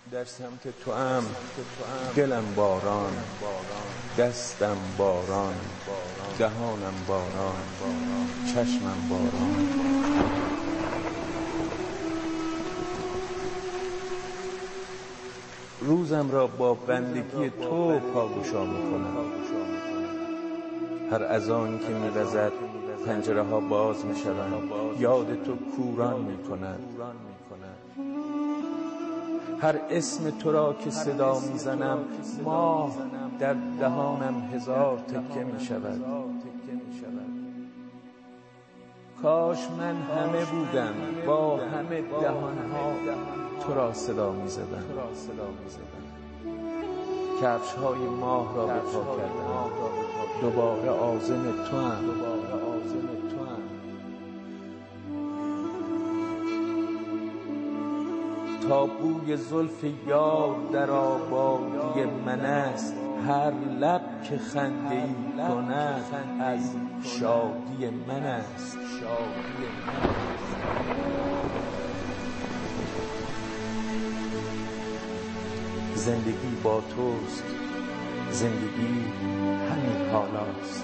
در سمت تو ام دلم باران، دستم باران، دهانم باران، چشمم باران. روزم را با بندگی تو پاگشا می‌کنم. هر اذان که می‌وزد پنجره ها باز می‌شوند، یاد تو کوران می‌کند. هر اسم تو را که صدا میزنم، ماه در دهانم هزار تکه میشود. کاش من همه بودم با همه دهانها تو را صدا میزدم. کفش های ماه را به پا کردم، دوباره عازم تو ام. تا بوی زلف یار در آبادی من است، هر لب که خنده‌ای کند از شادی من است. زندگی با توست، زندگی همین حالاست.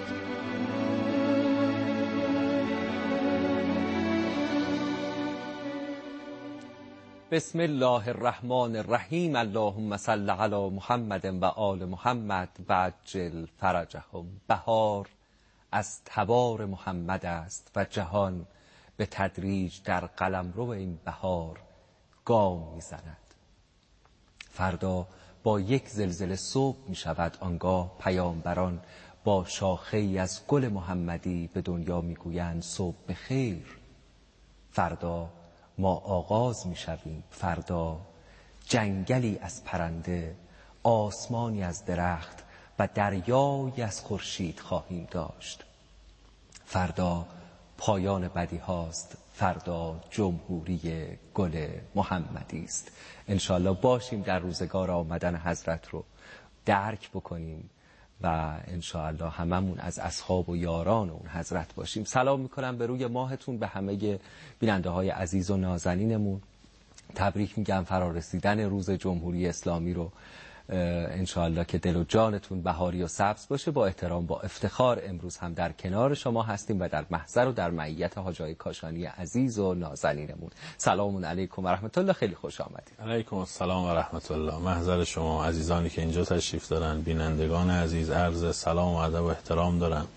بسم الله الرحمن الرحیم. اللهم صل علی محمد و آل محمد و عجل فرجهم. بهار از تبار محمد است و جهان به تدریج در قلمرو این بهار گام میزند. فردا با یک زلزله صبح می شود. آنگاه پیامبران با شاخه ای از گل محمدی به دنیا می گویند صبح بخیر. فردا ما آغاز می شویم. فردا جنگلی از پرنده، آسمانی از درخت و دریایی از خورشید خواهیم داشت. فردا پایان بدی هاست. فردا جمهوری گل محمدی است. انشالله باشیم در روزگار آمدن حضرت رو درک بکنیم و انشاءالله هممون از اصحاب و یاران اون حضرت باشیم. سلام میکنم به روی ماهتون به همه بیننده های عزیز و نازنینمون. تبریک میگم فرارسیدن روز جمهوری اسلامی رو. انشاءالله که دل و جانتون بهاری و سبز باشه. با احترام با افتخار امروز هم در کنار شما هستیم و در محضر و در معیت حاج آقای کاشانی عزیز و نازنینمون. سلام علیکم و رحمت الله. خیلی خوش آمدید. علیکم السلام و رحمت الله. محضر شما عزیزانی که اینجا تشریف دارن، بینندگان عزیز، عرض سلام و ادب و احترام دارم.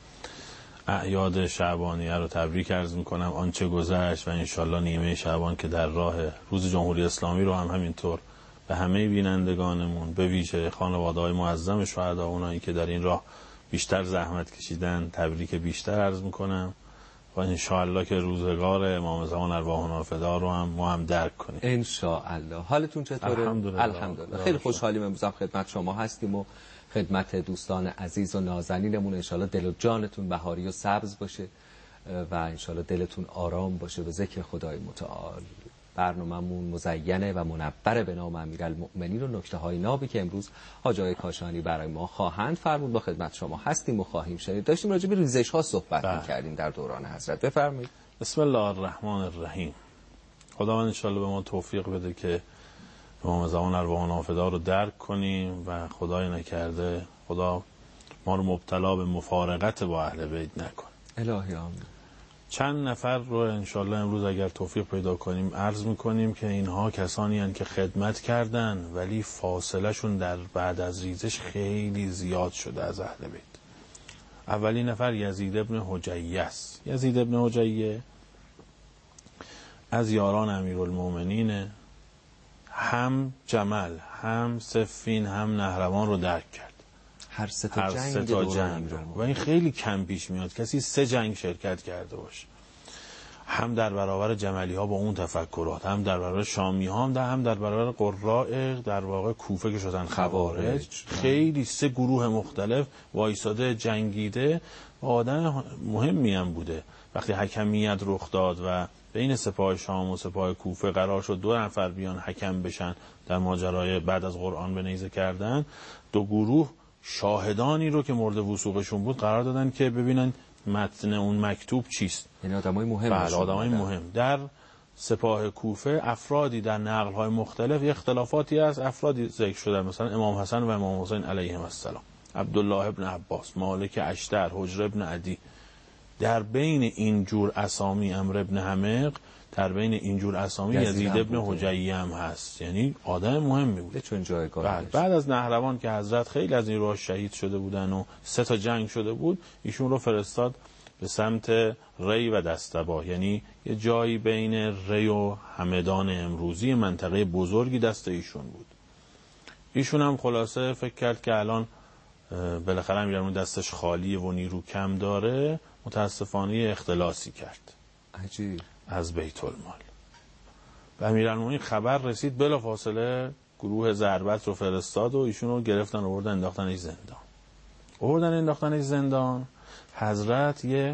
اعیاد شعبانیه رو تبریک عرض میکنم. آنچه گذشت و انشالله نیمه شعبان که در راه، روز جمهوری اسلامی رو هم همینطور به همه بینندگانمون، به ویژه خانواده‌های معظم شهدا، اونایی که در این راه بیشتر زحمت کشیدن، تبریک بیشتر عرض میکنم و انشاءالله که روزگار امام زمان ارواحنا فدا رو هم ما هم درک کنیم انشاءالله. حالتون چطوره؟ الحمدلله. خیلی خوشحالیم امروز هم خدمت شما هستیم و خدمت دوستان عزیز و نازنینمون. انشاءالله دل و جانتون بهاری و سبز باشه و انشاءالله دلتون آرام باشه به ذکر خدای متعال. برنامه‌مون مزینه و منبر به نام امیرالمؤمنین و نکته‌های نابی که امروز حاج آقای کاشانی برای ما خواهند فرمود با خدمت شما هستیم و خواهیم شنید. داشتیم راجع به ریزش‌ها صحبت می‌کردیم در دوران حضرت. بفرمایید. بسم الله الرحمن الرحیم. خداوند انشاءالله به ما توفیق بده که امام زمان ارواحنا فدا رو درک کنیم و خدای نکرده خدا ما رو مبتلا به مفارقت با اهل بیت نکنه. الهی آمین. چند نفر رو انشالله امروز اگر توفیق پیدا کنیم عرض میکنیم که اینها کسانی هستند که خدمت کردن ولی فاصله شون در بعد از ریزش خیلی زیاد شده از اهل بیت. اولین نفر یزید ابن حجیه است. یزید ابن حجیه از یاران امیرالمؤمنین، هم جمل، هم صفین، هم نهروان رو درک کرد. هر سه تا جنگ و این خیلی کم پیش میاد کسی 3 جنگ شرکت کرده باشه. هم در برابر جملی ها با اون تفکرات، هم در برابر شامی ها، هم در برابر قراء در واقع کوفه که شدن خوارج. خیلی 3 گروه مختلف وایساده جنگیده و آدم مهمی هم بوده. وقتی حکمیت رخ داد و بین سپاه شام و سپاه کوفه قرار شد 2 نفر بیان حکم بشن در ماجرای بعد از قرآن به نیزه کردن، 2 گروه شاهدانی رو که مورد وثوقشون بود قرار دادن که ببینن متن اون مکتوب چیست. یعنی آدمای مهم. بله، آدمای مهم. در سپاه کوفه افرادی در نقل‌های مختلف اختلافاتی هست، افرادی ذکر شدن، مثلا امام حسن و امام حسین علیهم السلام، عبدالله ابن عباس، مالک اشتر، حجر ابن عدی. در بین این جور اسامی عمرو ابن حمق، در بین این جور اسامی یزید ابن حجیه هم هست، یعنی آدم مهمی بود. چون جایگاه بعد از نهروان که حضرت خیلی از این راه شهید شده بودن و 3 جنگ شده بود، ایشون رو فرستاد به سمت ری و دستباه، یعنی یه جایی بین ری و همدان امروزی، منطقه بزرگی دست ایشون بود. ایشون هم خلاصه فکر کرد که الان بالاخره امیرالمومنین دستش خالیه و نیرو کم داره، متاسفانه اختلاسی کرد. عجیب. از بیت المال. و امیرالمومنین خبر رسید، بلافاصله گروه ضربت رو فرستاد و ایشون رو گرفتن آوردن انداختنش زندان. حضرت یه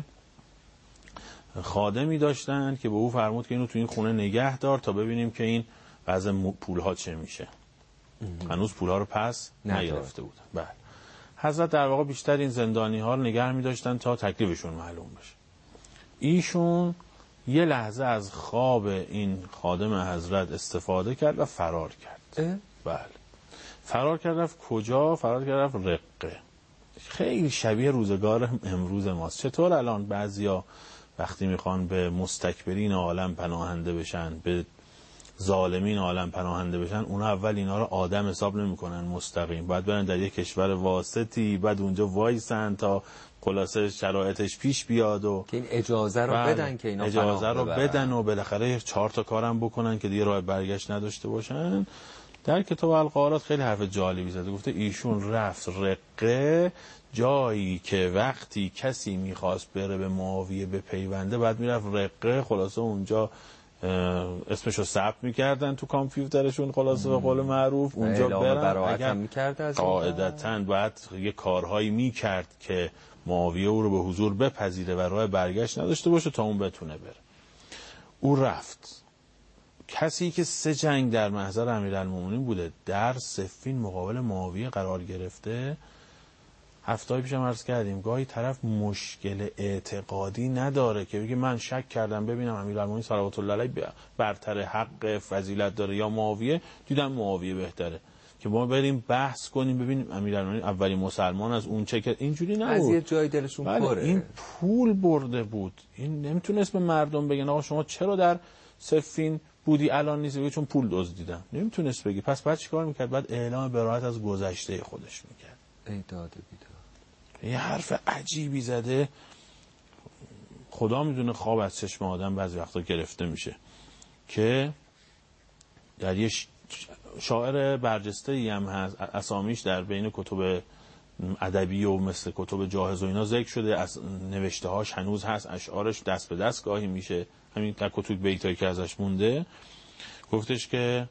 خادمی داشتن که به او فرمود که اینو تو این خونه نگه دار تا ببینیم که این وضع پولها چه میشه. هنوز پولها رو پس نگرفته بودن. بله. حضرت در واقع بیشتر این زندانی ها رو نگه می داشتن تا تکلیفشون معلوم بشه. ایشون یه لحظه از خواب این خادم حضرت استفاده کرد و فرار کرد. بله. فرار کرد، رفت کجا؟ فرار کرد رفت رقه. خیلی شبیه روزگار امروز ماست. چطور الان بعضیا وقتی میخوان به مستکبرین عالم پناهنده بشن، به ظالمین عالم پناهنده بشن، اونا اول اینا رو آدم حساب نمیکنن مستقیم، باید برن در یک کشور واسطی، بعد اونجا وایسن تا خلاصه شرایطش پیش بیاد و که این اجازه رو بدن که اینا اجازه رو بدن و بالاخره 4 کارم بکنن که دیگه راه برگشت نداشته باشن. در کتاب القارات خیلی حرف جالبی زده، گفته ایشون رفت رقه، جایی که وقتی کسی میخواست بره به معاویه به پیونده بعد میرفت رقه، خلاصه اونجا اسمشو ثبت میکردن تو کامپیوترشون، خلاصه به قول معروف اونجا برن، اگر قاعدتاً باید یه کارهایی میکرد که معاویه او رو به حضور بپذیره و راه برگشت نداشته باشه تا اون بتونه بره. او رفت. کسی که 3 جنگ در محضر امیرالمومنین بوده، در صفین مقابل معاویه قرار گرفته. هفته‌ای پیشم عرض کردیم گاهی طرف مشکل اعتقادی نداره که بگه من شک کردم ببینم امیرالمومنین صلوات الله علیه برتر حق فضیلت داره یا معاویه، دیدم معاویه بهتره، که ما بریم بحث کنیم ببینیم امیرالمومنین اولین مسلمان از اون چه که اینجوری نبود. از یه جای دلشون پره. این پول برده بود، این نمیتونست به مردم بگن آقا شما چرا در صفین بودی الان نیست، بگه چون پول دزدیدم، نمیتونست بگی. پس بعد چیکار میکرد؟ بعد اعلام براءت از گذشته خودش میکرد. ای داده بیدار. یه حرف عجیبی زده، خدا میدونه خواب از چشم آدم بعضی وقتا گرفته میشه، که در یه شاعر برجسته‌ای هم هست، اسامیش در بین کتب ادبی و مثل کتب جاهز و اینا ذکر شده، از نوشته‌هاش هنوز هست، اشعارش دست به دست گاهی میشه، همین در کتب بیتایی که ازش مونده. گفتش که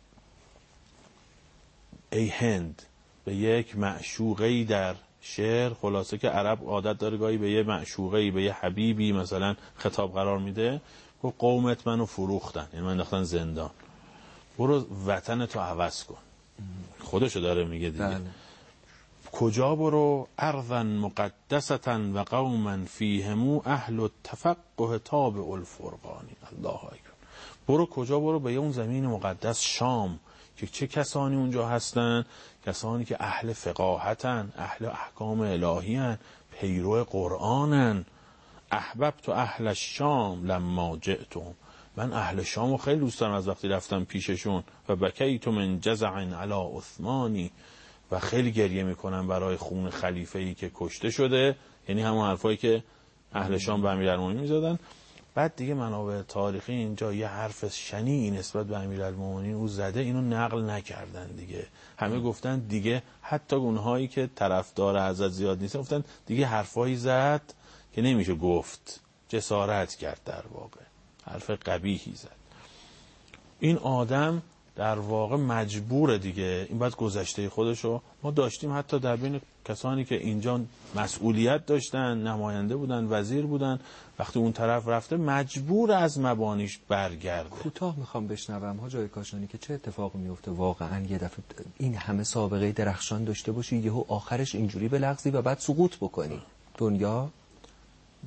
ای هند، به یک معشوقه‌ای در شعر، خلاصه که عرب عادت داره گاهی به یه معشوقه‌ای، به یه حبیبی مثلا خطاب قرار میده، گفت قومت منو فروختن، یعنی من انداختن زندان، برو وطن تو عوض کن. خودشو داره میگه دیگه. بله. کجا برو؟ ارضا مقدسة و قوما فیهمو اهل التفقه تابع الفرقانی. الله اکبر. برو کجا؟ برو به اون زمین مقدس شام، که چه کسانی اونجا هستن؟ کسانی که اهل فقاهتن، اهل احکام الهیان، پیرو قرآنن. احببت اهل الشام لما جئتم، من اهل شامو خیلی دوست دارم از وقتی رفتم پیششون. و بکیت من جزع علی عثمانی، و خیلی گریه میکنم برای خون خلیفه‌ای که کشته شده، یعنی همون حرفایی که اهل شام به امیرالمومنین میزدن. بعد دیگه منابع تاریخی اینجا یه حرف شنیعی نسبت به امیرالمومنین او زده، اینو نقل نکردن دیگه. همه گفتن دیگه، حتی اونهایی که طرفدار حضرت زیاد نیستن گفتن دیگه حرفایی زد که نمیشه گفت، جسارت کرد، در واقع حرف قبیحی زد. این آدم در واقع مجبوره دیگه، این باید گذشته خودشو. ما داشتیم حتی در بین کسانی که اینجا مسئولیت داشتن، نماینده بودن، وزیر بودن، وقتی اون طرف رفته مجبور از مبانیش برگرده. کوتاه میخوام بشنوم حاجی کاشانی که چه اتفاقی میفته واقعا یه دفعه این همه سابقه درخشان داشته باشی، یهو آخرش اینجوری بلغزی و بعد سقوط بکنی. دنیا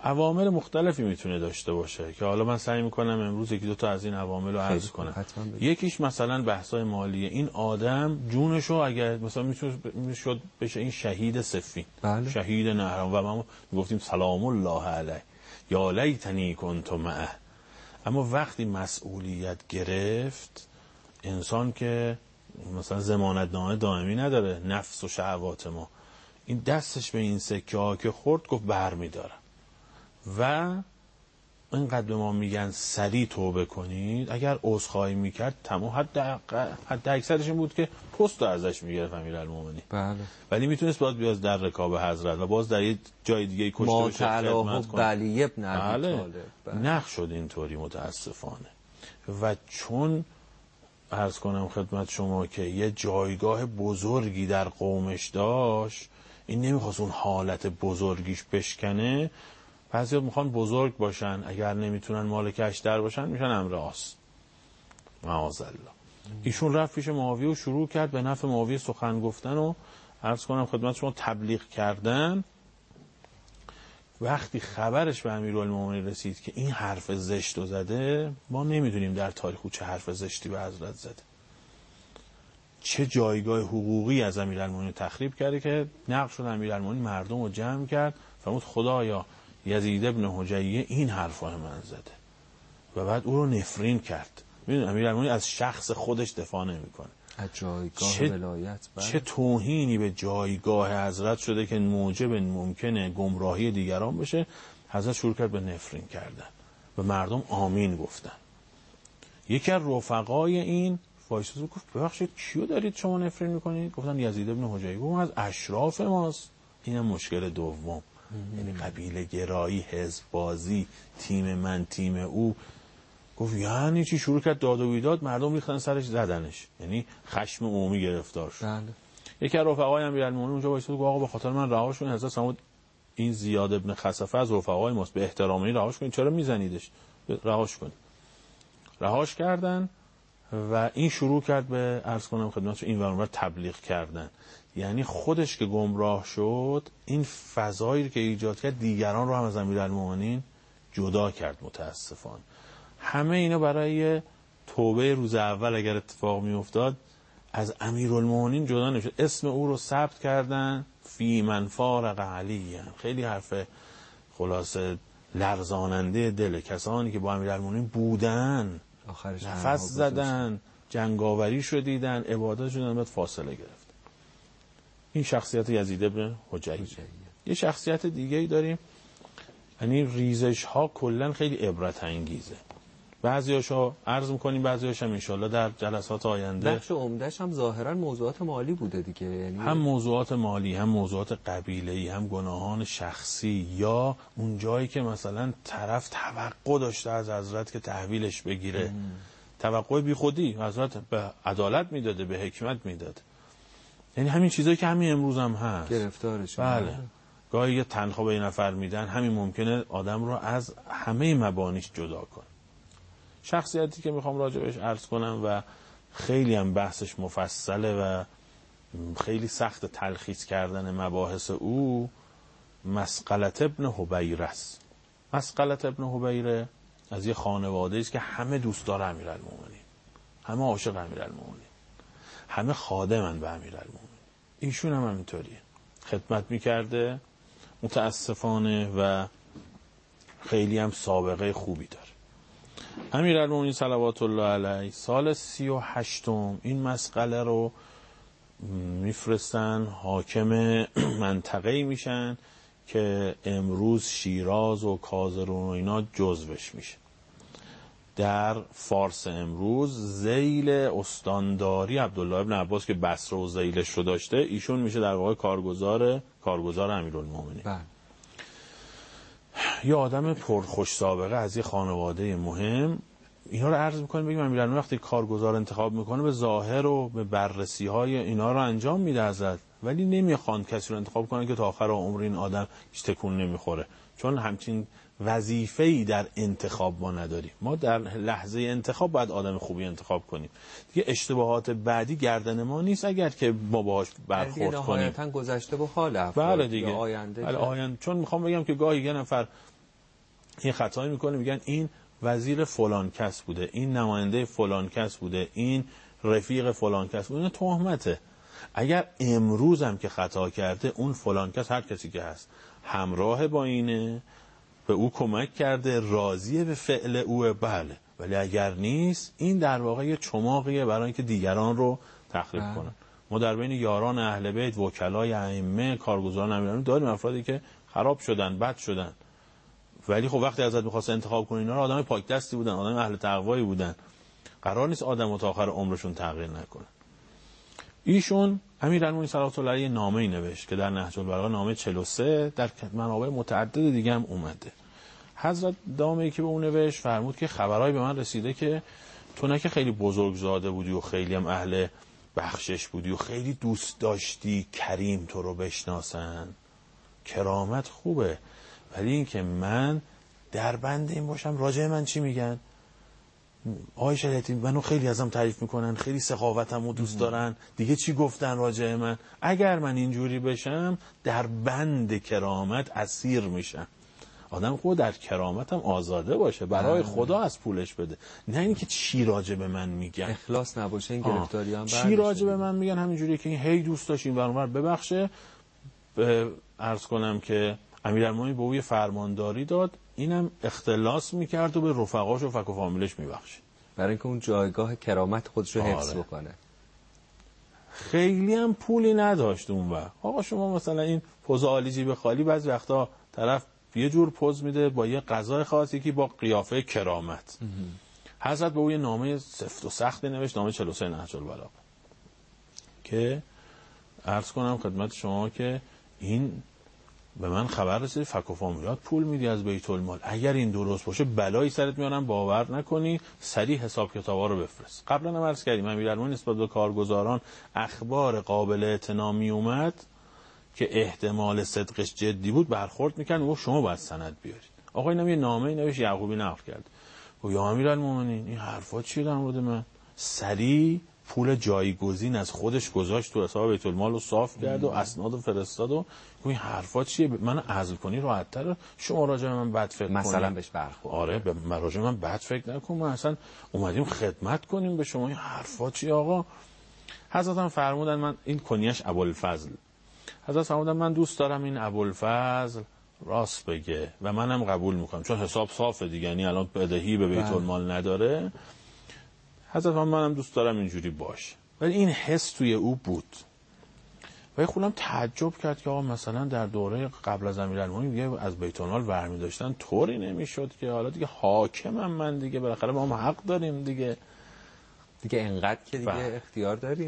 عوامل مختلفی میتونه داشته باشه که حالا من سعی میکنم امروز یکی دو تا از این عوامل رو عرض کنم. یکیش مثلا بحثای مالیه. این آدم جونشو اگر مثلا میشد بشه این شهید صفین، بله. شهید نهران و ما میگفتیم سلام الله علیه یا لیتنی کنت معه. اما وقتی مسئولیت گرفت، انسان که مثلا ضمانتنامه دائمی نداره، نفس و شهوات ما، این دستش به این سکه ها که خورد گفت برمیدارم. و اینقدر به ما میگن سریع توبه کنید. اگر عذرخواهی میکرد تمام حد اکثرش این بود که پست رو ازش میگرفت امیرالمومنین. بله. ولی میتونست باز بیاد در رکاب حضرت و باز در یه جای دیگه کشته بشه خدمت کنه. علی ابن ابی طالب. نقش شد اینطوری متاسفانه. و چون عرض کنم خدمت شما که یه جایگاه بزرگی در قومش داشت، این نمیخواست اون حالت بزرگیش بشکنه. بعضی میخوان بزرگ باشن، اگر نمیتونن مالک اشتر باشن میشن امر آس، معاذالله. ایشون رفت پیش معاویه و شروع کرد به نفع معاویه سخن گفتن و عرض کنم خدمت شما تبلیغ کردن. وقتی خبرش به امیرالمومنین رسید که این حرف زشت رو زده، ما نمیدونیم در تاریخ چه حرف زشتی به حضرت زده، چه جایگاه حقوقی از امیرالمومنین تخریب کرده که نقش شد امیرالمومنین مردم رو جمع کرد فرمود خدایا یزید ابن حجیه این حرفا من زده و بعد او رو نفرین کرد. میدونید امیرالمومنین از شخص خودش دفاع نمیکنه، از جایگاه ولایت. چه توهینی به جایگاه حضرت شده که موجب ممکنه گمراهی دیگران بشه. حضرت شروع کرد به نفرین کردن و مردم آمین گفتن. یکی از رفقای این وایساد گفت ببخشید کیو دارید شما نفرین میکنید؟ گفتن یزید ابن حجیه. گفت از اشراف ماست. اینم مشکل دوم، یعنی قبیله گرایی، حزب بازی، تیم من تیم او. گفت یعنی چی؟ شروع کرد داد و بیداد، مردم ریختن سرش زدنش، یعنی خشم عمومی گرفتار شد. بله. یکی از رفقای امیرالمومنین اونجا وایساد گفت آقا به خاطر من رهاش کنید. حضرت فرمود این زیاد ابن خسفه از رفقای ماست، به احترام این رهاش کنید، چرا میزنیدش؟ رهاش کنید. رهاش کردن و این شروع کرد به عرض کنم خدمتتون این ور تبلیغ کردن. یعنی خودش که گمراه شد، این فضایی که ایجاد کرد دیگران رو هم از امیرالمومنین جدا کرد متاسفانه. همه اینا برای توبه روز اول اگر اتفاق می افتاد از امیرالمومنین جدا نمیشد. اسم او رو ثبت کردن فی من فارق علی. خیلی حرف خلاصه لرزاننده دل کسانی که با امیرالمومنین بودن، نفس زدن، جنگاوری شدیدن، عبادت شدن، بعد فاصله گرفت. این شخصیت یزید ابن حجیه. یه شخصیت دیگه ای داریم، یعنی ریزش ها کلا خیلی عبرت انگیزه. بعضیاشو عرض می‌کنیم، بعضیاش هم ان شاءالله در جلسات آینده. بخش عمده‌اش هم ظاهرا موضوعات مالی بوده دیگه، یعنی هم موضوعات مالی، هم موضوعات قبیله‌ای، هم گناهان شخصی، یا اون جایی که مثلا طرف توقع داشته از حضرت که تحویلش بگیره. توقع بیخودی حضرت به عدالت میداده، به حکمت میداده. یعنی همین چیزایی که همین امروز هم هست. گرفتارش. بله. گاهی یه تنخواه به این نفر میدن، همین ممکنه آدم رو از همه مبانیش جدا کنه. شخصیتی که میخوام راجبش عرض کنم و خیلی هم بحثش مفصله و خیلی سخت تلخیص کردن مباحث او، مسقلة ابن حبیره است. مسقلة ابن حبیره از یه خانواده است که همه دوست داره امیرالمومنین، همه عاشق امیرالمومنین، همه خادمن به امیرالمومنین. ایشون هم همینطوریه، خدمت میکرده متاسفانه و خیلی هم سابقه خوبی داره. امیرالمومنین صلوات الله علیه سال 38 این مسئله رو میفرستن، حاکم منطقه‌ای میشن که امروز شیراز و کازرون و اینا جزوش میشه. در فارس امروز ذیل استانداری عبدالله ابن عباس که بصره و ذیلش رو داشته، ایشون میشه در واقع کارگزار امیرالمومنین. یه آدم پرخوش سابقه از یه خانواده مهم. اینا رو عرض میکنیم بگیم امیرالمومنین وقتی کارگزار انتخاب میکنه به ظاهر و به بررسی های اینا رو انجام میده ازت، ولی نمیخوان کسی رو انتخاب کنن که تا آخر عمر این آدم هیچ تکون نمیخوره، چون همچین وظیفه‌ای در انتخاب ما نداریم. ما در لحظه انتخاب باید آدم خوبی انتخاب کنیم دیگه. اشتباهات بعدی گردن ما نیست اگر که ما باهاش برخورد کنیم. نهایتاً گذشته به حال افراد. بله دیگه. آینده. بله آینده. چون میخوام بگم که گاهی یه نفر یه خطایی میکنه، میگن این وزیر فلان کس بوده، این نماینده فلان کس بوده، این رفیق فلان کس بوده. این تهمته. اگر امروز هم که خطا کرده، اون فلان کس هر کسی که هست همراه با اینه، به او کمک کرده، راضیه به فعل اوه، بله. ولی اگر نیست، این در واقع یه چماقیه برای اینکه دیگران رو تخریب کنن. ما در بین یاران اهل بیت، وکلای ائمه، کارگزاران امیران داریم افرادی که خراب شدن، بد شدن، ولی خب وقتی ازت می‌خواست انتخاب کنی، اینا رو آدم پاک دستی بودن، آدم اهل تقوایی بودن. قرار نیست آدم تا آخر عمرشون تغییر نکنن. ایشون امیرالمومنین صلوات الله علیه نامه‌ای نوشت که در نهج البلاغه نامه 43 در منابع متعدد دیگه هم اومده. حضرت نامه‌ای که به اون نوشت فرمود که خبرایی به من رسیده که تو نه که خیلی بزرگزاده بودی و خیلی هم اهل بخشش بودی و خیلی دوست داشتی کریم تو رو بشناسن، کرامت خوبه، ولی این که من در بند این باشم راجع من چی میگن؟ آقای شریعتی منو خیلی ازم تعریف میکنن، خیلی سخاوتمو دوست دارن، دیگه چی گفتن راجع من؟ اگر من اینجوری بشم در بند کرامت اسیر میشم. آدم خود در کرامتم آزاده باشه، برای خدا از پولش بده، نه اینکه چی راجع به من میگن، اخلاص نباشه این گرفتاری هم چی راجع به من میگن. همینجوری که این هی دوست داشتین برامر ببخشه. عرض کنم که امیرالمومنین به او فرمانداری داد، اینم اختلاس میکرد و به رفقاش و فک و فامیلش میبخشید، برای اینکه اون جایگاه کرامت خودش رو حفظ بکنه. خیلی هم پولی نداشت اون وقت. آقا شما مثلا این پوز عالی جیب خالی، بعضی وقتا طرف یه جور پوز میده با یه غذای خاص، یکی با قیافه کرامت. حضرت به او یه نامه سفت و سختی نوشت، نامه 43 نهج البلاغه، که عرض کنم خدمت شما که این به من خبر رسید فک و فامیلات پول میدی از بیت المال، اگر این درست باشه بلایی سرت میارم، باور نکنی، سریع حساب کتابا رو بفرست. قبلا هم عرض کردیم امیرالمومنین نسبت به کارگزاران اخبار قابل اعتنا می اومد که احتمال صدقش جدی بود، برخورد میکنن و شما باید سند بیارید. آقا اینم یه نامه نوشت، یعقوبی نقل کرد، گفت یا امیرالمومنین این حرفا چیه در مورد من؟ سریع پول جایگزین از خودش گذاشت تو حساب بیت المال و صاف کرد و اسناد و فرستاد و گفت این حرفا چیه؟ منو عزل کنی راحت‌تر، شما راجع به من بد فکر کنید. مثلا بهش برخورد. آره، به من راجع به من بد فکر نکن، ما اصلا اومدیم خدمت کنیم به شما، این حرفا چیه آقا؟ حضرت هم فرمودن، من این کنیش ابوالفضل، حضرت فرمودن من دوست دارم این ابوالفضل راست بگه و منم قبول میکنم، چون حساب صافه دیگه، یعنی الان بدهی به بیت المال نداره. حضرت منم دوست دارم اینجوری باشه. ولی این حس توی او بود. و خودم تعجب کرد که آقا مثلا در دوره قبل از امیرالمومنین دیگه از بیت المال برمی داشتن، طوری نمیشد که حالا دیگه حاکمم من دیگه، بالاخره ما هم حق داریم دیگه انقدر که دیگه اختیار داریم.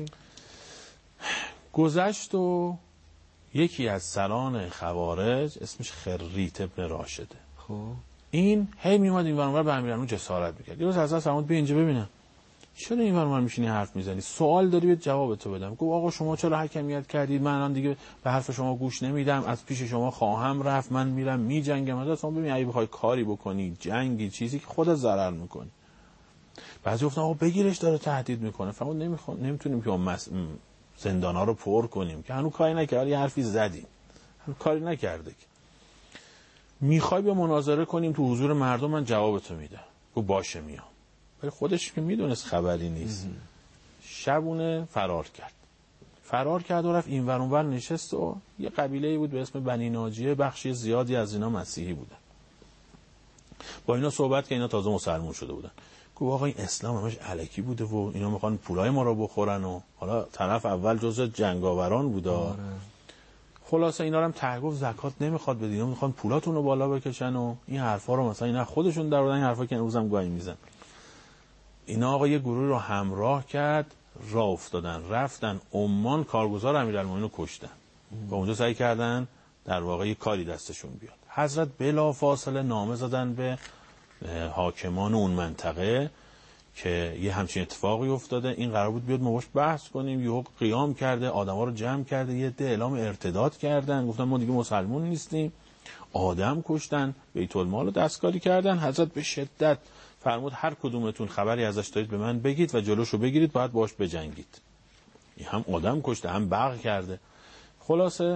گذشت و یکی از سران خوارج اسمش خریت ابن راشده، خب این هی میومد این ورانور به امیرالمومنین جسارت میکرد. یه روز حضرت فرمود بیا اینجا ببینم چرا این ورانور میشینی حرف میزنی، سوال داری به جواب تو بدم. گفت آقا شما چرا حکمیت کردید، من الان دیگه به حرف شما گوش نمیدم، از پیش شما خواهم رفت، من میرم میجنگم. حضرت فرمود ببین اگه بخوای کاری بکنی، جنگی، چیزی که خودت ضرر میکنی. بعضی گفتن آقا بگیرش داره تهدید میکنه. فرمود نمیتونیم که زندانا رو پر کنیم که هنوز کاری نکرد، یه حرفی زدیم هنوز کاری نکرده که میخوای بیا مناظره کنیم تو حضور مردم، من جوابتو میدم. گفت باشه میام. ولی خودش که میدونست خبری نیست، شبونه فرار کرد و رفت این ور اون ور نشست و یه قبیله‌ای بود به اسم بنی ناجیه، بخشی زیادی از اینا مسیحی بودن. با اینا صحبت که اینا تازه مسلمان شده بودن. گفت آقا این اسلام همش الکی بوده و اینا میخوان پولای ما رو بخورن و حالا طرف اول جزء جنگاوران بوده. خلاصه اینا رو هم تحقیق زکات نمیخواد بدین، اینا میخوان پولاتون رو بالا بکشن و این حرفا رو مثلا اینا خودشون در آوردن، این حرفا که امروز هم گاهی میزن. اینا آقا یه گروه رو همراه کرد، راه افتادن، رفتن عمان، کارگزار امیرالمومنین رو کشتن و اونجا سعی کردن در واقع یه کاری دستشون بیاد. حضرت بلافاصله نامه زدن به حاکمان اون منطقه که یه همچین اتفاقی افتاده، این قرار بود بیاد ما باش بحث کنیم، یهو قیام کرده، آدما رو جمع کرده، یه عده اعلام ارتداد کردن، گفتن ما دیگه مسلمان نیستیم، آدم کشتن، بیت المال رو دستکاری کردن. حضرت به شدت فرمود هر کدومتون خبری ازش دارید به من بگید و جلوشو بگیرید، باید باش بجنگید. این هم آدم کشته هم بغض کرده. خلاصه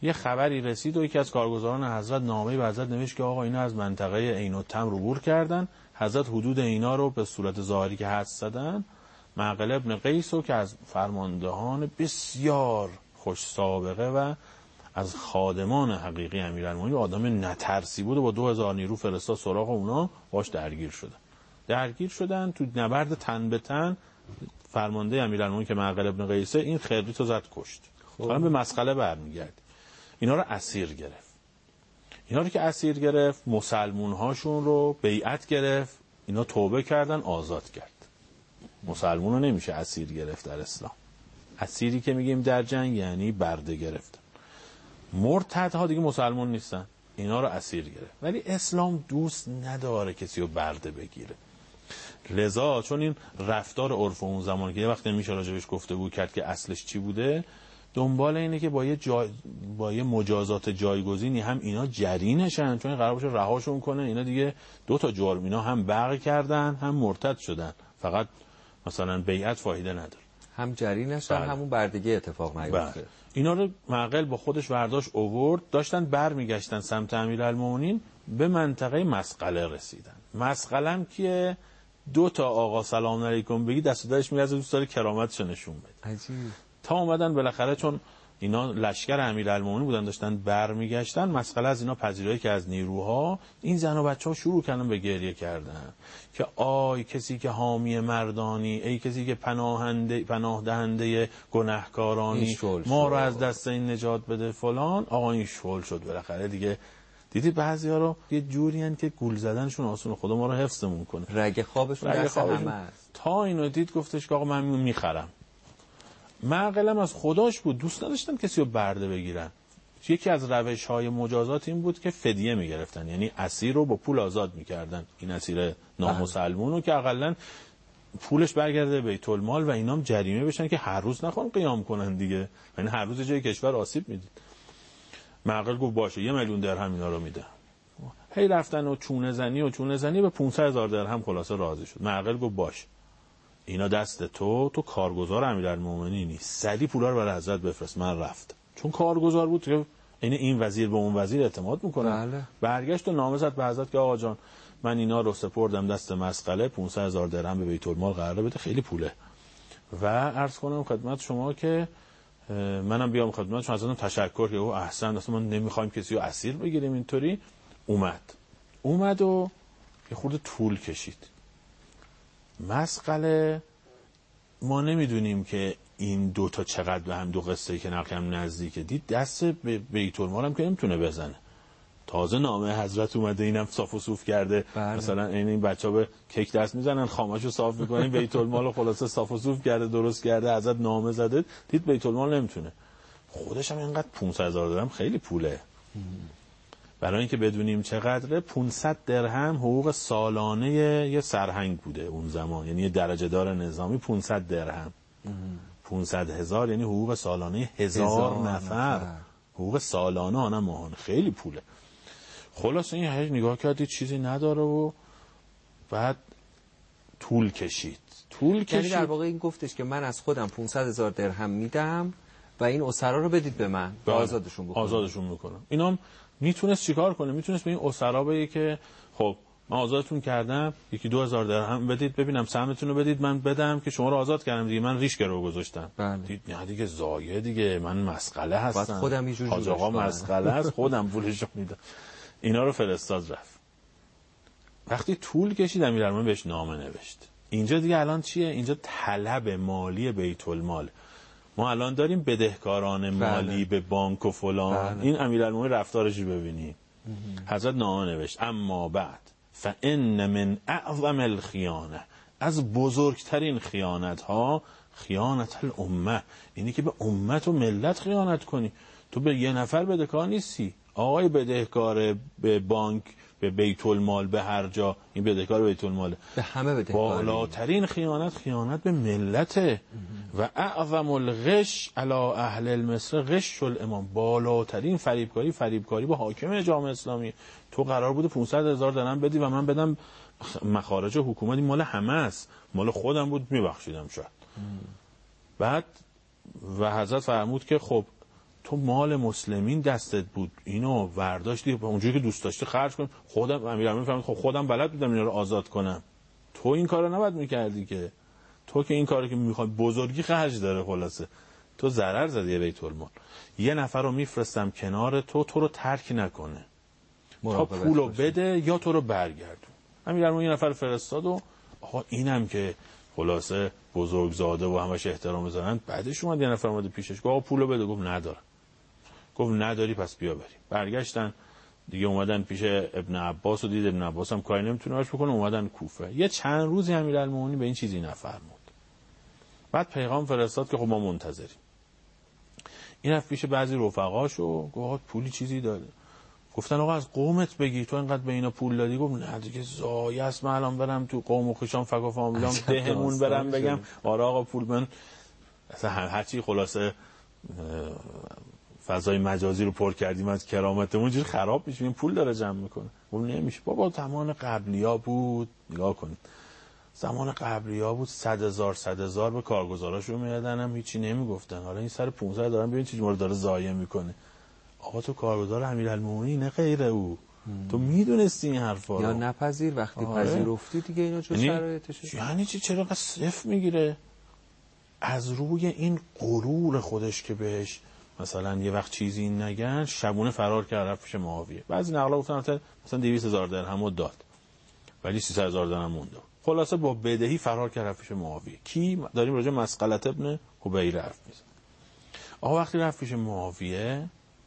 یه خبری رسید و یکی از کارگزاران حضرت نامه‌ای به حضرت نوشت که آقا اینا از منطقه عین التمر عبور کردن. حضرت حدود اینا رو به صورت ظاهری که حدس زدن، معقل ابن قیس رو که از فرماندهان بسیار خوش سابقه و از خادمان حقیقی امیرالمومنین آدم نترسی بود و با 2000 نیرو فرستاد سراغ اونا، باش درگیر شدن تو نبرد تن به تن. فرمانده امیرالمومنین که معقل ابن قیسه این خربیت رو زد کشت. حالا به مسئله برمیگرد. اینا رو اسیر گرفت. اینا رو که اسیر گرفت، مسلمون هاشون رو بیعت گرفت، اینا توبه کردن، آزاد کرد. مسلمون رو نمیشه اسیر گرفت در اسلام. اسیری که میگیم در جنگ یعنی برده گرفتن. مرتدها دیگه مسلمون نیستن، اینا رو اسیر گرفت. ولی اسلام دوست نداره کسی رو برده بگیره. لذا چون این رفتار عرف اون زمان که یه وقت نمیشه راجبش گفتگو کرد که اصلش چی بوده، دنبال اینه که با یه مجازات جایگزینی هم اینا جری نشن، چون قرار باشه رهاشون کنه. اینا دیگه 2 تا جرم، اینا هم بغی کردن هم مرتد شدن، فقط مثلا بیعت فایده نداره، هم جری نشن همون بردگی اتفاق نیفته. اینا رو معقل با خودش برداشت اوورد، داشتن برمیگشتن سمت امیرالمومنین، به منطقه مسقله رسیدن. مسقله هم که 2 تا آقا سلام علیکم بگی دست و دلش می‌لرزه، دوست داره کرامتش نشون بده. عجیب. تا اومدن بالاخره، چون اینا لشکر امیرالمومنین بودن داشتن برمیگشتن، مسئله از اینا پذیرایی که از نیروها، این زن و بچه‌ها شروع کردن به گریه کردن که آی کسی که حامی مردانی، ای کسی که پناه دهنده گناهکارانی، ما رو از دست این نجات بده فلان. آقا این شل شد بالاخره دیگه. دیدی بعضیا رو یه جورین که گول زدنشون آسونه، خدا ما رو حفظمون کنه. رگ خوابشون دست همه است. تا اینو دید گفتش که آقا من میخرم. معقلم از خداش بود، دوست نداشتن کسی رو برده بگیرن. یکی از روش‌های مجازات این بود که فدیه میگرفتن، یعنی اسیر رو با پول آزاد میکردن. این اسیر نامسلمون رو که اقلن پولش برگرده بیت المال و اینام جریمه بشن که هر روز نخوان قیام کنن دیگه، یعنی هر روز جای کشور آسیب میدید. معقل گفت باشه 1 میلیون درهم اینا رو میده. هی رفتن و چونه زنی به 500,000 درهم خلاصه راضی شد. معقل گفت باشه اینا دست تو کارگزار امیرالمومنینی، سریع پولا رو برای حضرت بفرست. من رفت، چون کارگزار بود که این وزیر به اون وزیر اعتماد میکنه. بله. برگشت و نامه زد به حضرت که آقا جان من اینا رو سپردم دست مسقله، 500,000 درهم به بیت المال قراره بده، خیلی پوله. و عرض کنم خدمت شما که منم بیام خدمتشون ازتون تشکر که او احسن، اصلا ما نمیخوایم کسی رو اسیر بگیریم. اینطوری اومد و یه خورده طول کشید. مسقله ما نمیدونیم که این 2 تا چقدر به هم 2 قصه‌ای که نقلم نزدیکه. دید دست به بیت المال هم که نمیتونه بزنه، تازه نامه حضرت اومده اینم صاف و صوف کرده. بله. مثلا این بچه‌ها به کیک دست میزنن، خامشو صاف میکنن، بیت المال رو خلاصه صاف و صوف کرده، درست کرده، حضرت نامه زده، دید بیت المال نمیتونه. خودش هم اینقدر 500,000 درهم خیلی پوله. برای اینکه بدونیم چقدره، 500 درهم حقوق سالانه یه سرهنگ بوده اون زمان، یعنی یه درجه دار نظامی 500 درهم. 500,000 یعنی حقوق سالانه 1000 نفر. حقوق سالانه آنها ماهانه، خیلی پوله. خلاص این هیچ نگاه کردید چیزی نداره و بعد طول کشید. یعنی در واقع این گفتش که من از خودم 500,000 درهم میدم و این اسرا رو بدید به من، آزادشون میکنم. اینام میتونست چیکار کنه؟ میتونست به این اسرا بگه که خب من آزادتون کردم، 1-2 درهم بدید ببینم سهمتون رو بدید من بدم که شما رو آزاد کردم دیگه، من ریش رو گذاشتم. دید نه دیگه زایه دیگه، من مسقله هستم، خودم یه جور حاج آقا مسقله است، خودم پولشو میدم. اینا رو فرستاد رفت. وقتی طول کشید امیرالمومنین بهش نامه نوشت. اینجا دیگه الان چیه؟ اینجا طلب مالی بیت المال. ما الان داریم بدهکاران مالی به بانک و فلان. این امیرالمومنین رفتارش رو ببینیم. حضرت نامه نوشت اما بعد فان من اعظم الخیانه، از بزرگترین خیانت ها خیانت الامه، اینی که به امت و ملت خیانت کنی. تو به یه نفر بدهکار نیستی، آقای بدهکار به بانک، به بیت المال، به هر جا، این بدهکار بیت الماله، به همه بدهکار. بالاترین خیانت به ملته. و اعظم الغش علی اهل المصر غش الامام، بالاترین فریبکاری به حاکم جامعه اسلامی. تو قرار بوده 500,000 درهم بدی و من بدم مخارج حکومتی، مال همه است، مال خودم بود میبخشیدم شاید. بعد و حضرت فرمود که خب تو مال مسلمین دستت بود، اینو برداشتی اونجوری که دوست داشتی خرج کن. خودم امیرالمومنین فهمید خب خودم بلد بودم اینا رو آزاد کنم، تو این کارو نباید میکردی که، تو که این کاری که میخوای بزرگی خرج داره، خلاصه تو ضرر زدی بیت المال. یه نفر رو میفرستم کنار تو رو ترک نکنه، تا پولو بده یا تو رو برگردون. امیرالمومنین یه نفر فرستاد و آقا اینم که خلاصه بزرگزاده و همش احترام بذارن، بعدش اومد یه نفر اومد پیشش گفت آقا پولو بده، گفت ندارم. گفت نداری پس بیا بریم. برگشتن دیگه، اومدن پیش ابن عباس و دید ابن عباس هم کاری نمیتونه باش بکنه، اومدن کوفه. یه چند روزی امیرالمومنین به این چیزی نفرمود. بعد پیغام فرستاد که خب ما منتظریم. این رفت پیش بعضی رفقاشو گفت پولی چیزی داره. گفتن آقا از قومت بگی، تو اینقدر به اینا پول دادی. گفت نه دیگه زایه است، من الان برم تو قوم و خوشام فک و فامیلام دهمون برم بگم آره آقا پول من اصلا هرچی خلاصه فضای مجازی رو پر کردیم از کرامتمون جور خراب میشه، این پول داره جمع میکنه. گفت نمیشه بابا، زمان قبلیا بود، نگاه کنید زمان قبلیا بود 100,000 به کارگزاراشون میادن هم هیچی نمیگفتن، حالا این سر 15 دارن ببین چه جوری داره ضایع میکنه. آقا تو کارگزار امیرالمومنین نه غیر او، تو میدونستی این حرفا رو یا نپذیر، وقتی پذیرفتی دیگه اینا جز شرایطشه. یعنی چی؟ چرا انقدر صفر میگیره؟ از روی این غرور خودش که بهش مثلا یه وقت چیزی نگن، شبونه فرار کرد رفت پیش معاویه. بعضی نقلا گفتن مثلا 200,000 درهم داد ولی 300,000 درهم مونده. خلاصه با بدهی فرار کرد رفت پیش معاویه. کی داریم راجع مسقلة ابن حبیره حرف میزنیم. آقا وقتی رفت پیش معاویه،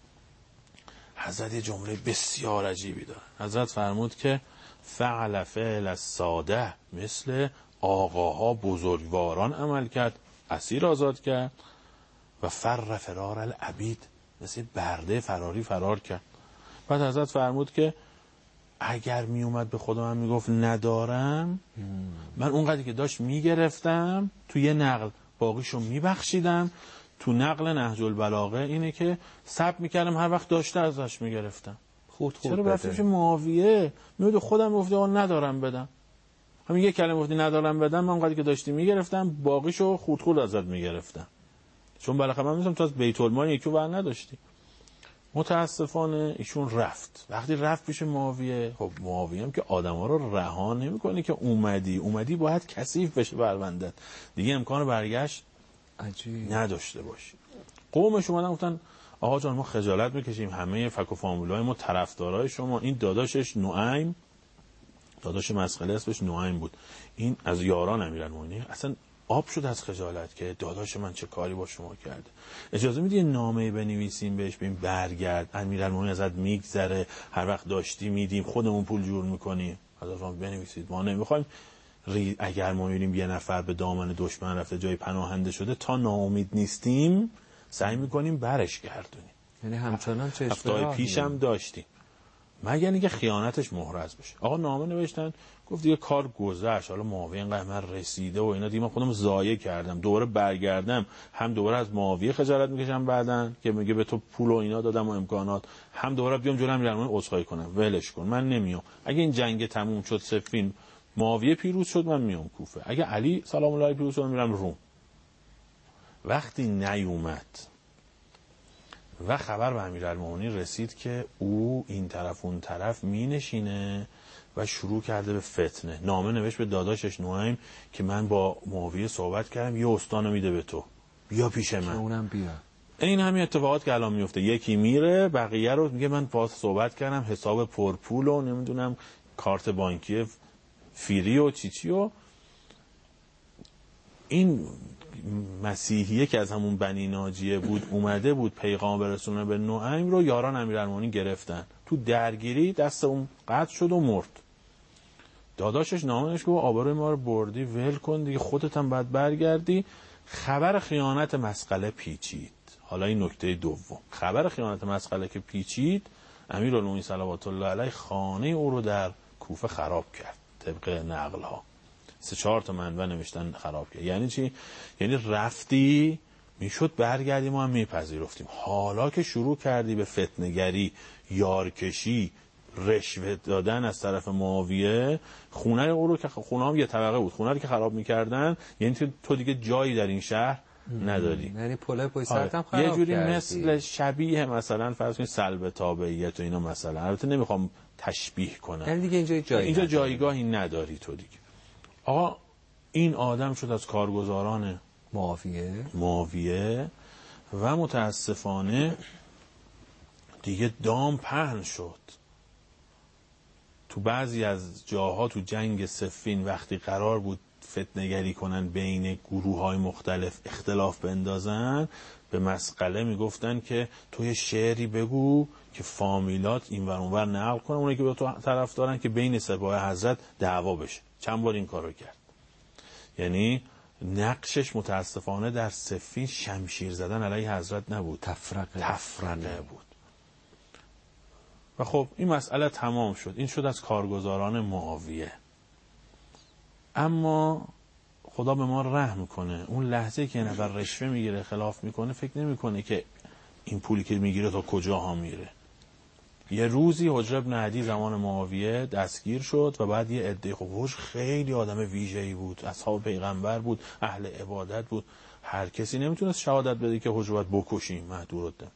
حضرت یه جمله بسیار عجیبی داره. حضرت فرمود که فعل فعل الساده، مثل آقاها بزرگواران عمل کرد، اسیر آزاد کرد، و فرار العبید، مثل برده فرار کرد. بعد حضرت فرمود که اگر می اومد به خودم هم میگفت ندارم، من اونقدری که داشت میگرفتم تو یه نقل باقیشو میبخشیدم. تو نقل نهج البلاغه اینه که ثبت میکردم هر وقت داشته ازش میگرفتم. خود چرا برفتش معاویه میگه خودم گفته آقا ندارم بدم، همین یک کلمه گفتی ندارم بدم، من اونقدری که داشتی میگرفتم باقیشو خود ازت میگرفتم، چون بالاخره من میگم تو از بیت المال یکی بر نداشتی. متاسفانه ایشون رفت. وقتی رفت پیش معاویه، خب معاویه هم که آدما رو رها نمیکنه که اومدی باید کثیف بشه بروندت، دیگه امکان برگشت نداشته باشی. قومش اومدن گفتن آقا جان ما خجالت میکشیم، همه فک و فامیلای ما طرفدارای شما، این داداشش نعیم، داداش مسخله اسمش نعیم بود، این از یاران امیرالمومنین، اصلا آب شد از خجالت که داداش من چه کاری با شما کرده. اجازه میدی نامه بنویسیم بهش بگیم برگرد، امیرالمومنین ازت میگذره، هر وقت داشتی میدیم، خودمون پول جور میکنیم. حضرت بنویسید، ما نمیخوایم اگر ما میبینیم یه نفر به دامن دشمن رفته جای پناهنده شده، تا ناامید نیستیم سعی میکنیم برش گردونیم. یعنی همچنان چشم هفته‌های پیشم داشتیم، مگر اینکه خیانتش محرز بشه. آقا نامه نوشتن، گفت دیگه کار گذشت، حالا معاویه اینقدر من رسیده و اینا، دیگه من خودم ضایع کردم، دوباره برگردم هم دوباره از معاویه خجالت میکشم بعدن که میگه به تو پول و اینا دادم و امکانات، هم دوباره بیام جلوی امیرالمومنین عذرخواهی کنم، ولش کن من نمیام. اگه این جنگ تموم شد، صفین معاویه پیروز شد، من میام کوفه، اگه علی سلام الله علیه پیروز شد میرم روم. وقتی نیومد و خبر به امیرالمومنین رسید که او این طرف اون طرف می نشینه و شروع کرده به فتنه، نامه نوشت به داداشش نعیم که من با معاویه صحبت کردم، یه استانو میده به تو، بیا پیش من، اونم بیا. این همین اتفاقات که الان میفته، یکی میره بقیه رو میگه من باهات صحبت کردم، حساب پرپول و نمیدونم کارت بانکی فیری و چیچی، و این مسیحیه که از همون بنی ناجیه بود اومده بود پیغام برسونه به نعیم رو، یاران امیرالمومنین گرفتن، تو درگیری دست اون قطع شد و مرد. داداشش نامش گفت آبروی ما رو بردی، ول کن دیگه، خودت هم باید برگردی. خبر خیانت مسقله پیچید. حالا این نکته دوم، خبر خیانت مسقله که پیچید، امیرالمومنین صلوات الله علیه خانه او رو در کوفه خراب کرد طبق نقل ها. 3-4 تا منبع نوشتن خراب کرد. یعنی چی؟ یعنی رفتی میشد برگردی ما هم میپذیرفتیم، حالا که شروع کردی به فتنه‌گری، یارکشی، رشوه دادن از طرف معاویه، خونه او رو که خونه هم یه طبقه بود، خونه رو که خراب میکردن، یعنی تو دیگه جایی در این شهر نداری. یعنی پله پای سرت هم خراب یه جوری کردی. مثل شبیه مثلا فرض کنید سلب تابعیت و اینا مثلا. البته نمیخوام تشبیه کنم. یعنی دیگه اینجا جایگاهی نداری تو دیگه. آقا این آدم شد از کارگزاران معاویه و متاسفانه دیگه دام پهن شد. تو بعضی از جاها تو جنگ صفین وقتی قرار بود فتنه‌گری کنن بین گروه‌های مختلف اختلاف بندازن، به مسقله میگفتن که تو یه شعری بگو که فامیلات این ور اون ور نقل کنن، اونایی که به تو طرف دارن، که بین سپاه حضرت دعوا بشه. چند بار این کارو کرد. یعنی نقشش متاسفانه در صفین شمشیر زدن علیه حضرت نبود، تفرقه بود. و خب این مسئله تمام شد. این شد از کارگزاران معاویه. اما خدا به ما رحم کنه، اون لحظه که نفر رشوه میگیره خلاف میکنه فکر نمیکنه که این پولی که میگیره تا کجاها میره. یه روزی حجر بن عدی زمان معاویه دستگیر شد و بعد یه عده، خب حجر خیلی آدم ویژه‌ای بود، اصحاب پیغمبر بود، اهل عبادت بود، هر کسی نمیتونست شهادت بده که حجر باید بکشیم مهدورالدم.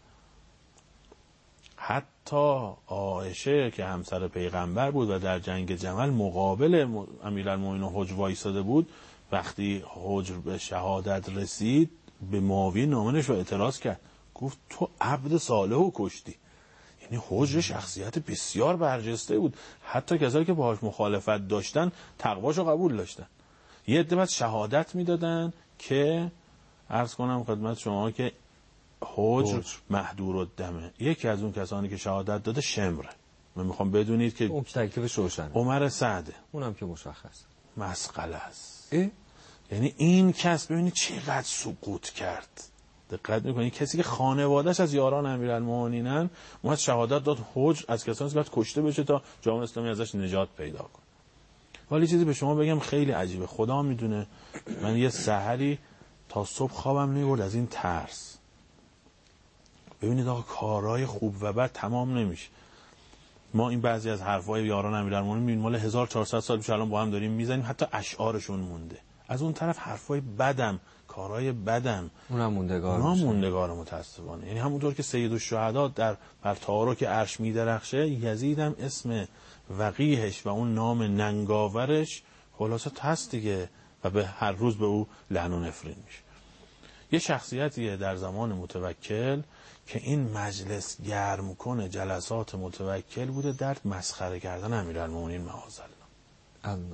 حتی عایشه که همسر پیغمبر بود و در جنگ جمل مقابل امیرالمومنین حجر وایساده بود، وقتی حجر به شهادت رسید به معاویه نامه و اعتراض کرد، گفت تو عبد صالحو کشتی. یعنی حجر شخصیت بسیار برجسته بود، حتی کسایی که باهاش مخالفت داشتن تقواشو قبول داشتن. یه عده بعد شهادت میدادن که عرض کنم خدمت شما که حجر مهدورالدمه. یکی از اون کسانی که شهادت داده شمره. من میخوام بدونید که اون تکلیفش روشنه. عمر سعده، اونم که مشخص مسئله است. یعنی این کس ببینید چقدر سقوط کرد. دقت میکنید کسی که خانواده‌اش از یاران امیرالمومنینن اومد شهادت داد حجر از کسانی که باید کشته بشه تا جامعه اسلامی ازش نجات پیدا کنه. ولی چیزی به شما بگم خیلی عجیبه، خدا میدونه من یه سحری تا صبح خوابم نمیبرد از این ترس. ببینید آقا کارهای خوب و بد تمام نمیشه. ما این بعضی از حرفای یاران امیرالمومنین میبینیم مال 1400 سال پیش الان با هم داریم میزنیم، حتی اشعارشون مونده. از اون طرف حرفای بدم، کارهای بدم اونم موندگار متاسفانه. یعنی همونطور که سید الشهدا بر تارک عرش میدرخشه، یزید هم اسم وقیهش و اون نام ننگاورش خلاصه هست دیگه و به هر روز به او لعن و نفرین میشه. یه شخصیتیه در زمان متوکل که این مجلس گرم کنه جلسات متوکل بوده در مسخره کردن امیرالمومنین معاذ الله.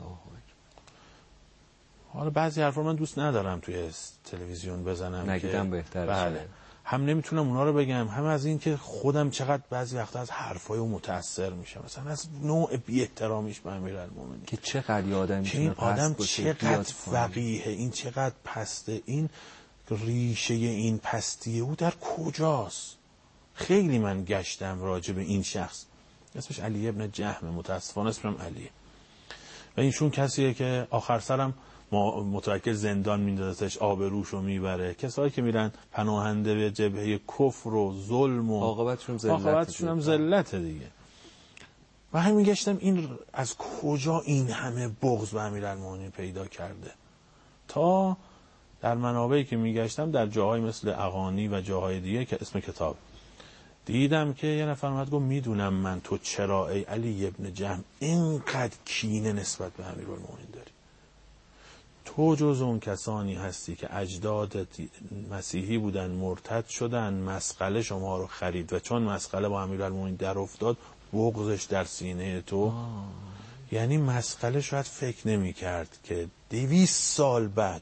حالا بعضی حرفا من دوست ندارم توی تلویزیون بزنم، نگیدم بهتره. بله. هم نمیتونم اونا رو بگم، هم از این که خودم چقدر بعضی وقتا از حرفای او متأثر میشم، مثلا از نوع بی احترامیش به امیرالمومنین که چقدر آدم میتونه این آدم چقدر فقیه، این چقدر پسته، این ریشه این پستیه او در کجاست. خیلی من گشتم راجع به این شخص، اسمش علی ابن جهم، متاسفانه اسمم علیه، و اینشون کسیه که آخر سرم متوکل زندان میندازتش، آبروشو میبره. کسایی که میرن پناهنده به جبهه کفر و ظلم و عاقبتشون هم ذلت دیگه. و همین گشتم این از کجا این همه بغض به امیرالمومنین پیدا کرده. تا در منابعی که میگشتم در جاهای مثل اغانی و جاهای دیگه که اسم کتاب دیدم که یه نفر اومد گفت میدونم من تو چرا ای علی ابن جهم اینقدر کینه نسبت به امیرالمومنین داری. تو جز اون کسانی هستی که اجدادت مسیحی بودن، مرتد شدن، مسقله شما رو خرید و چون مسقله با امیرالمومنین در افتاد بغضش در سینه تو. یعنی مسقله شاید فکر نمی کرد که 200 سال بعد،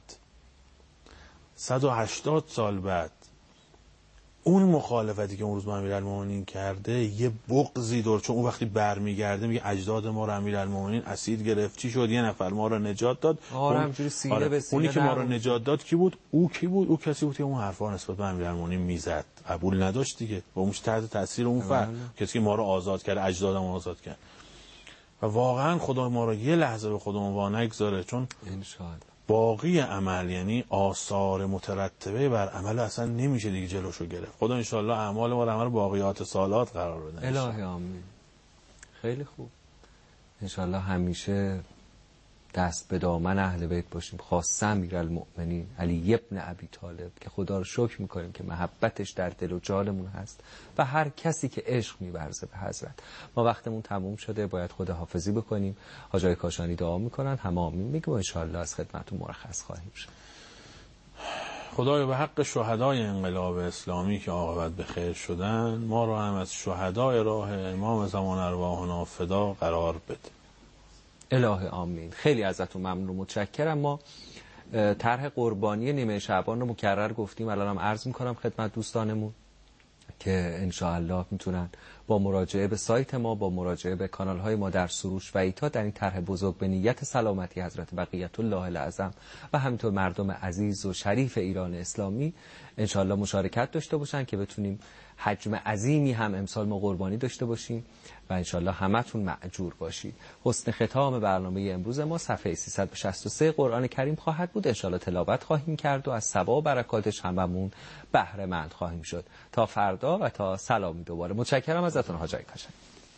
180 سال بعد، اون مخالفتی که اون روز با امیرالمومنین کرده یه بغضی دور، چون اون وقتی برمیگرده میگه اجداد ما رو امیرالمومنین اسیر گرفت، چی شد، یه نفر ما رو نجات داد. اونی که ما رو نجات داد کی بود؟ او کی بود؟ او کسی بود که اون حرفا نسبت به امیرالمومنین میزد، قبول نداشت دیگه، و اونش تحت تاثیر اون فرد کسی که ما رو آزاد کرد، اجدادمون آزاد کرد. و واقعا خدا ما رو یه لحظه به خودمون وا نگذاره، چون انشاءالله باقی عمل، یعنی آثار مترتبه بر عمل اصلا نمیشه دیگه جلوشو گرفت. خدا انشاءالله اعمال ما رو عمل باقیات سالات قرار بده. الهی آمین. خیلی خوب. انشاءالله همیشه دست به دامن اهل بیت باشیم، خاصه امیرالمؤمنین علی ابن ابی طالب که خدا رو شکر میکنیم که محبتش در دل و جانمون هست و هر کسی که عشق می‌ورزه به حضرت. ما وقتمون تموم شده، باید خداحافظی بکنیم. حاجی کاشانی دعا میکنن، همه آمین میگیم و انشاءالله از خدمتتون مرخص خواهیم شد. خدایا به حق شهدای انقلاب اسلامی که عاقبت به خیر شدن، ما رو هم از شهدای راه امام زمان ارواحنا فدا قرار بده. الهی آمین. خیلی ازتون ممنون و متشکرم. ما طرح قربانی نیمه شعبان رو مکرر گفتیم، الانم عرض میکنم خدمت دوستانمون که انشاءالله میتونن با مراجعه به سایت ما، با مراجعه به کانال های ما در سروش و ایتا در این طرح بزرگ به نیت سلامتی حضرت بقیت الله العظم و همینطور مردم عزیز و شریف ایران اسلامی انشاءالله مشارکت داشته باشن که بتونیم حجم عظیمی هم امسال ما قربانی داشته باشیم و انشاءالله همتون مأجور باشید. حسن ختام برنامه امروز ما صفحه 363 قرآن کریم خواهد بود. انشاءالله تلاوت خواهیم کرد و از ثواب و برکاتش هممون بهره مند خواهیم شد. تا فردا و تا سلامی دوباره. متشکرم ازتون حاجی کاشانی.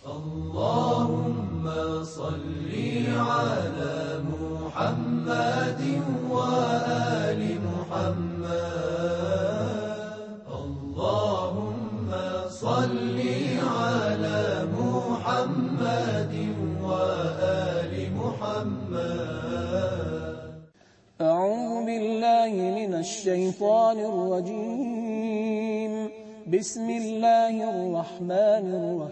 اللهم صل على محمد و آل محمد. اللهم صل على محمد و آل محمد. أعوذ بالله من الشيطان الرجيم. بسم الله الرحمن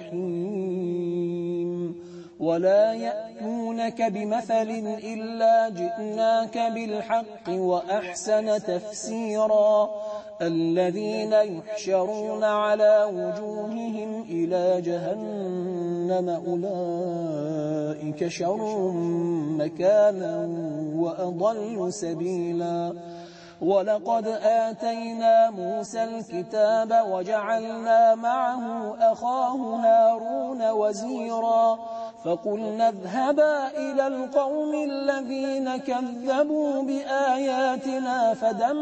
الرحيم. ولا يأتونك بمثل إلا جئناك بالحق وأحسن تفسيرا. الذين يحشرون على وجوههم إلى جهنم أولئك شر مكانا وأضل سبيلا. ولقد آتينا موسى الكتاب وجعلنا معه أخاه هارون وزيرا. فقلنا اذهبا إلى القوم الذين كذبوا بآياتنا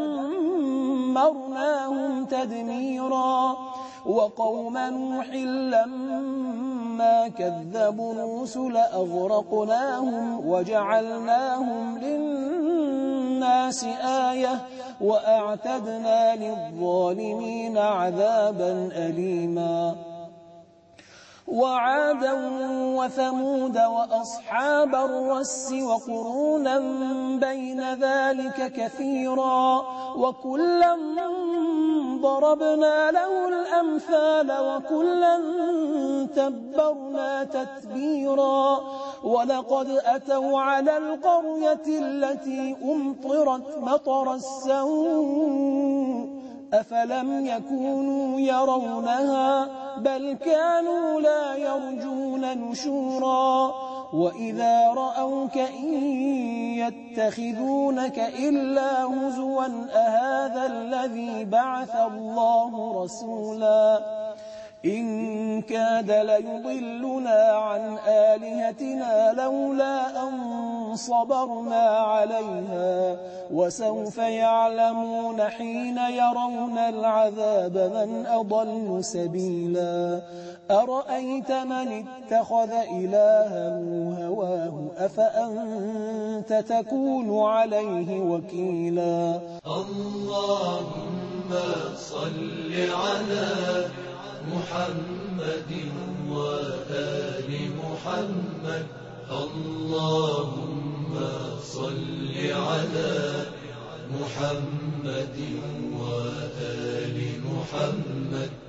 فدمرناهم تدميرا. وقوم نوح لما كذبوا الرسل أغرقناهم وجعلناهم للناس آية وأعتدنا للظالمين عذابا أليما. وعادا وثمود وأصحاب الرس وقرونا بين ذلك كثيرا. وكلا ضربنا له الأمثال وكلا تبرنا تتبيرا. ولقد أتوا على القرية التي أمطرت مطر السوء أفلم يكونوا يرونها بل كانوا لا يرجون نشورا. وإذا رأوك إن يتخذونك إلا هزوا أهذا الذي بعث الله رسولا. إن كاد ليضلنا عن آلهتنا لولا أن صبرنا عليها. وسوف يعلمون حين يرون العذاب من أضل سبيلا. أرأيت من اتخذ إلهه هواه أفأنت تكون عليه وكيلا. اللهم صل على محمد وآل محمد. اللهم صل على محمد وآل محمد.